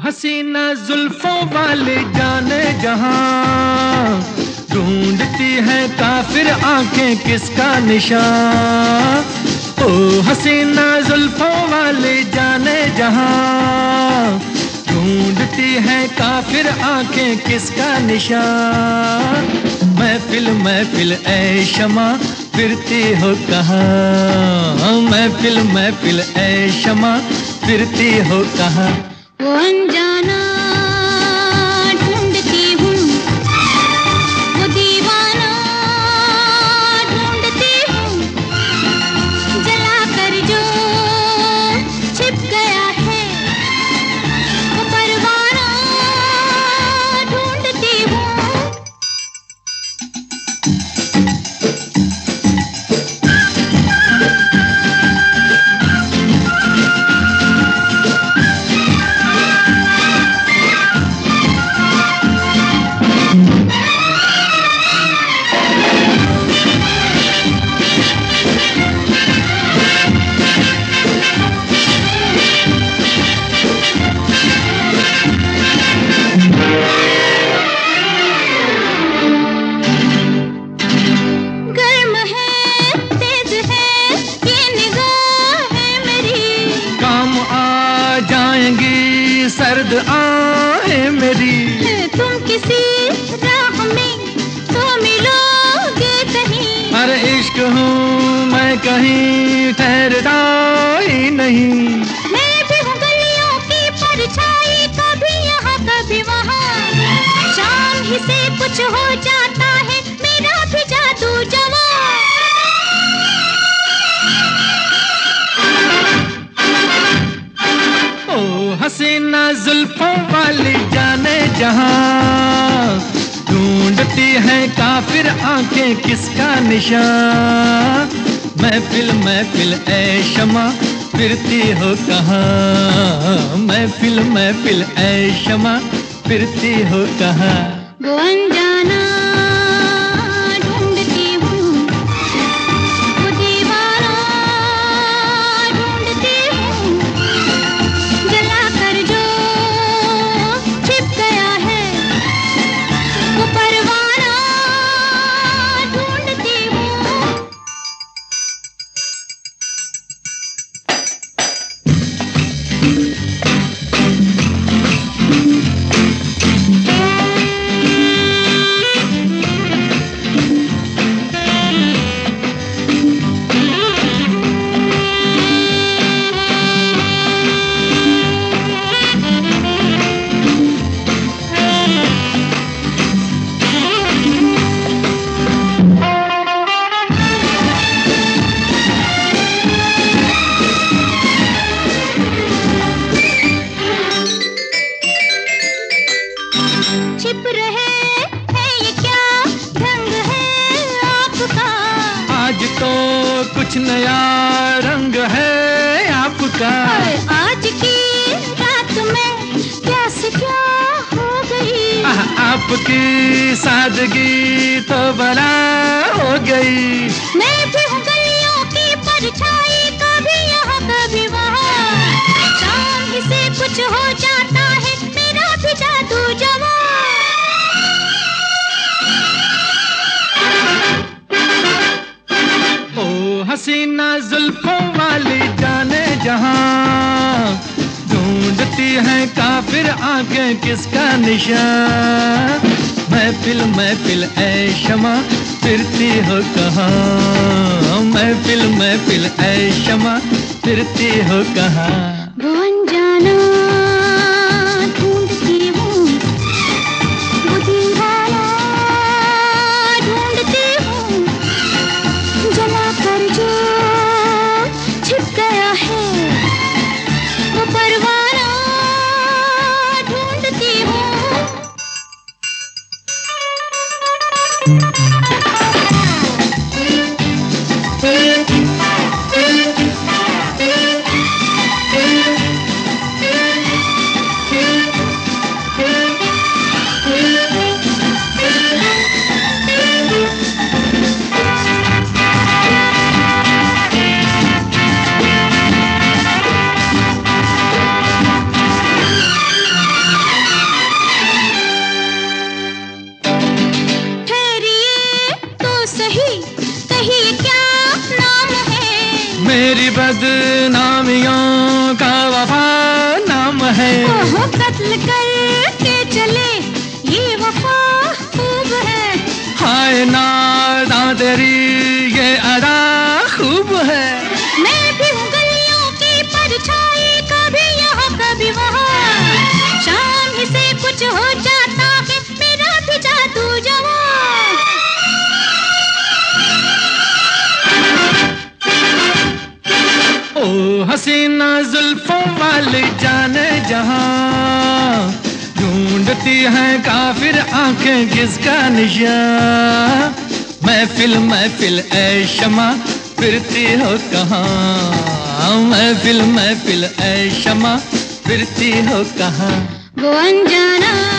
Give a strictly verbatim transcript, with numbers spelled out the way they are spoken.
हसीना जुल्फों वाले जाने जहां, ढूंढती है काफिर आंखें किसका निशान। ओ हसीना जुल्फों वाले जाने जहां, ढूंढती है काफिर आंखें किसका निशान। महफिल महफिल ऐ शमा फिरती हो कहाँ, महफिल महफिल ऐ शमा फिरती हो कहाँ। वो अनजाना ढूंढती हूँ, वो दीवाना ढूंढती हूँ, जला कर जो छिप गया है वो परवाना ढूंढती हूँ। सर्द आहें मेरी, तुम किसी राह में तो मिलोगे कहीं। हर इश्क हूँ मैं कहीं ठहरता ही नहीं। मैं भी हूँ गलियों की परछाई, कभी यहाँ कभी वहाँ, शाम ही से कुछ हो जाता है मेरा भी जादू जवां। हसीना जुल्फों वाली जाने जहां, ढूंढती है काफिर आंखें किसका निशान। महफिल महफिल ऐ शमा फिरती हो कहाँ, महफिल महफिल ऐ शमा फिरती हो कहाँ। वो अनजाना ढूंढती हूँ, वो दीवाना ढूंढती हूँ, जला कर जो छिप गया है वो परवाना ढूंढती हूँ। छिप रहे है ये क्या ढंग है आपका, आज तो कुछ नया रंग है आपका। आज की रात में क्या से क्या हो गई, आपकी सादगी तो बला हो गई। मैं भी हूँ गलियों की परछाई, कभी यहाँ कभी वहाँ, शाम ही से कुछ हो जाता है मेरा भी जादू जवां। हसीना जुल्फों वाली जाने जहां, ढूंढती है काफिर आंखें किसका निशान। महफिल महफिल ऐ शमा फिरती हो कहाँ, महफिल महफिल ऐ शमा फिरती हो कहाँ। वो अनजाना ढूंढती हूँ, वो दीवाना ढूंढती हूँ, जला कर जो छिप गया है वो परवाना ढूंढती हूँ। Thank you. बदनामियों का वफा नाम है। ओहो कत्ल करके चले ये वफा खूब है। हाय नादा तेरी ये अदा खूब है। मैं भी हूँ गलियों की परछाई, कभी यहाँ कभी वहाँ। शाम ही से कुछ हो जाता है मेरा भी जादू जवां। ओ हसीना जुल्फों वाली जाने जहां, ढूंढती है काफिर आंखें किसका निशान। महफिल महफिल ऐ शमा फिरती हो कहाँ, महफिल महफिल ऐ शमा फिरती हो कहाँ। वो अनजाना